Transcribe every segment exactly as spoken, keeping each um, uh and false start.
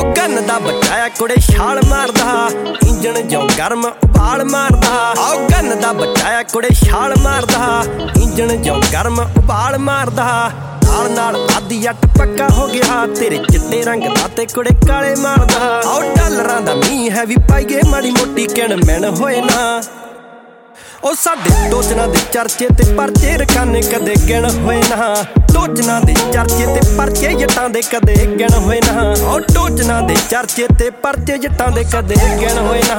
gun दा बचाया कुड़े छाल मारदा इंजन जो गर्म उबाल मारदा आओ गन दा बचाया कुड़े छाल मारदा इंजन जो गर्म उबाल मारदा नाल नाल आधी अट पक्का हो गया तेरे चिट्टे रंग दा ते कुड़े काले मारदा आओ डॉलरां दा मींह है वी पाईए माड़ी मोटी किण मैन होए ना ओ साडे टोचना दे चर्चे ते परचे रखाने कदे गिण होए ना टोचना दे चर्चे ते परचे जट्टां दे कदे गिण होए ना ओ टोचना दे चर्चे ते परचे जट्टां दे कदे गिण होए ना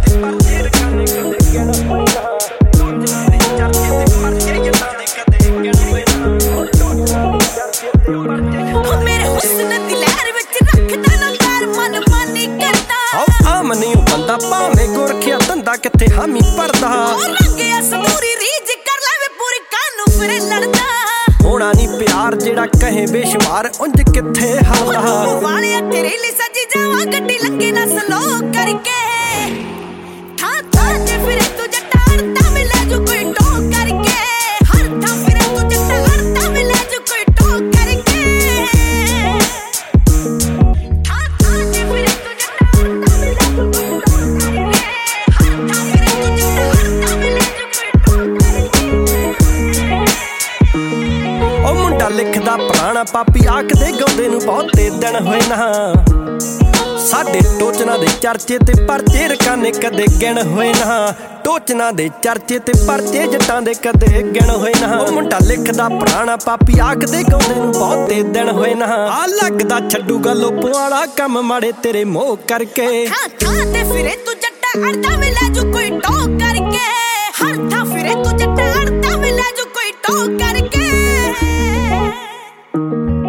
मेरे हुस्न दी लहर विच रखदा ना पैर मन मानी करदा ओ आम नहीं बंदा भावें गोरखिया धंधा किथे हामी भरदा संदूरी रीज कर लेवे पूरी कानू फिरे लड़दा होना नी प्यार जेड़ा कहे बेशुमार उंज किथे हालदा वाले तेरे लिए सजी जावा गड्डी लंघे ना स्लो करके था था ते फिरे तू जट्टा हरता मिले जो कोई टोक करके हरता फिरे तू जट्टा हरता मिले जो कोई टोक करके था था ते फिरे तू जट्टा हरता मिले जो कोई टोक करके हरता फिरे तू जट्टा हरता मिले जो कोई टोक करके ओ मुंडा लिखदा पुराना पापी आखदे गौंदे नूं बहुते दिन होए ना साडे टोचना दे चर्चे ते परचे रखाने कदे गिण होए ना टोचना दे चर्चे ते परचे जट्टां दे कदे गिण होए ना ओ मुंडा लिखदा पुराना पापी आखदे गौंदे नूं बहुते दिन होए ना आ लगदा छड्डूगा लोपों वाला कम माड़े तेरे मोह करके हाँ हाँ ते फिरे तू जट्टा अड़दा मिले जो कोई टोक करके हर था फिरे तू जट्टा अड़दा मिले जो कोई टोक करके